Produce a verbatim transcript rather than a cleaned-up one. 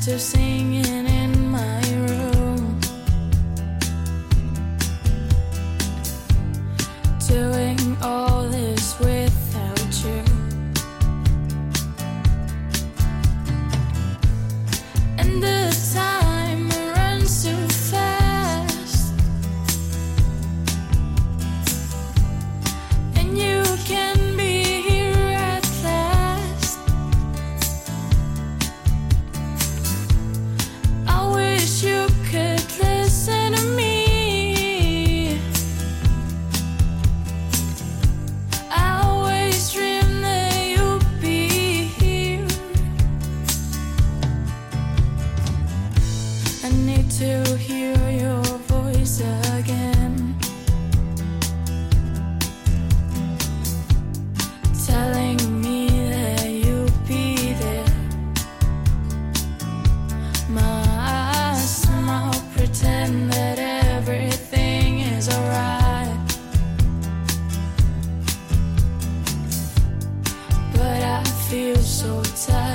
to singing in my room, doing all this without you. And the time runs too fast, and you can be here at last. I wish you could listen to me. I always dream that you'd be here. I need to hear your voice again, telling me that you'll be there. My smile, pretend that everything is alright, but I feel so tired.